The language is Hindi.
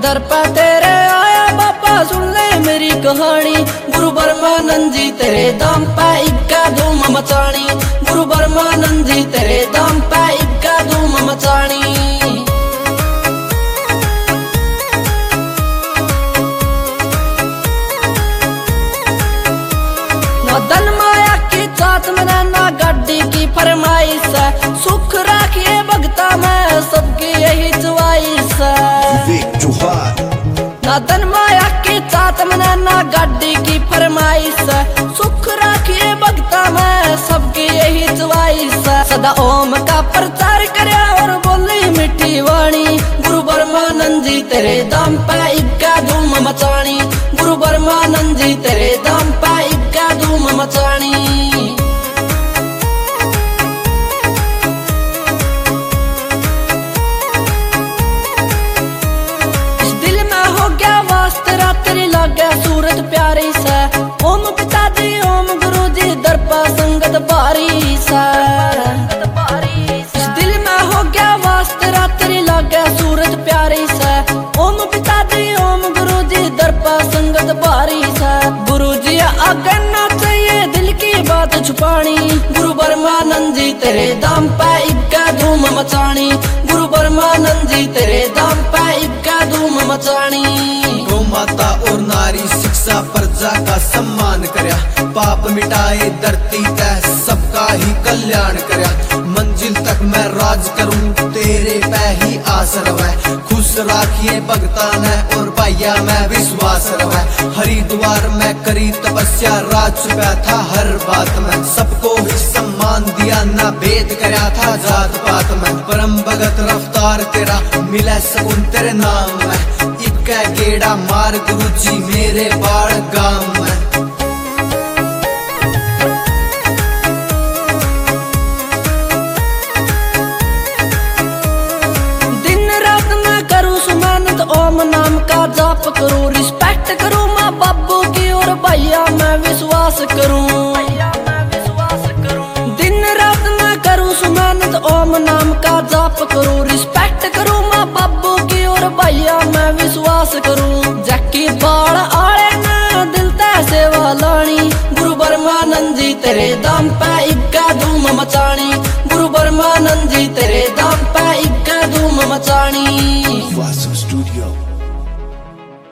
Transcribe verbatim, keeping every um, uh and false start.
दर पे तेरे आया बाबा सुन ले मेरी कहानी। गुरु ब्रह्मानंद जी तेरे दाम पे इक्का धूम मचानी। गुरु ब्रह्मानंद जी तेरे दाम पे इक्का धूम मचानी। ना धन माया की चाहत में ना गाड़ी की फरमाइश है। सुख राखिए भगता में सबकी यही च्वाइस है। ना धन माया की चाहत में ना गाड़ी की फरमाइश है। सुख राखिए भगता में सबकी यही च्वाइस है। सदा ओम का प्रचार करे और बोली मिठी वाणी। गुरु ब्रह्मानंद जी तेरे दाम पे इक्का धूम मचानी। गुरु ब्रह्मानंद जी तेरे दाम पे इक्का धूम मचानी। सूरत प्यारी सा ओम पिता जी ओम गुरु जी दर पर संगत भारी सा। दिल में हो गया वास तेरा तेरी लागे सूरत प्यारी सा। ओम पिता जी ओम गुरु जी दर पर संगत भारी सा। गुरु जी आगे ना चाहिए दिल की बात छुपानी। गुरु ब्रह्मानंद जी तेरे दाम पे इक्का धूम मचानी। गुरु ब्रह्मानंद जी तेरे दाम पे इक्का धूम मचानी। गौ माता और नारी शिक्षा प्रजा का सम्मान करया। पाप मिटाए धरती तय सबका ही कल्याण करया। मंजिल तक मैं राज करूं तेरे पे ही आस रवै। खुश राखिए भगता ने और भैया मैं विश्वास रवै। हरिद्वार में करी तपस्या राज छुपा था हर बात में। सबको ही सम्मान दिया ना भेद करया था जात पात में। परम भगत रफ्तार तेरा मिले सकुन तेरे नाम में। इक्का गेड़ा मार गुरु जी मेरे बाड़ गांव में। दिन रात मैं करूँ सुमानत ओम नाम का जाप करूँ। रिस्पेक्ट करूँ माँ बाबू की और भैया मैं विश्वास करूँ। दिन रात मैं करूँ सुमानत ओम नाम का जाप करूँ। रिस्पेक्ट करूँ माँ बाबू की और भैया मैं विश्वास करूँ। जक्की बाड़ आड़े ना दिल तय सेवा लानी। गुरु ब्रह्मानंद जी तेरे दाम पे इक्का धूम मचानी। गुरु ब्रह्मानंद जी तेरे दाम पे इक्का धूम मचानी।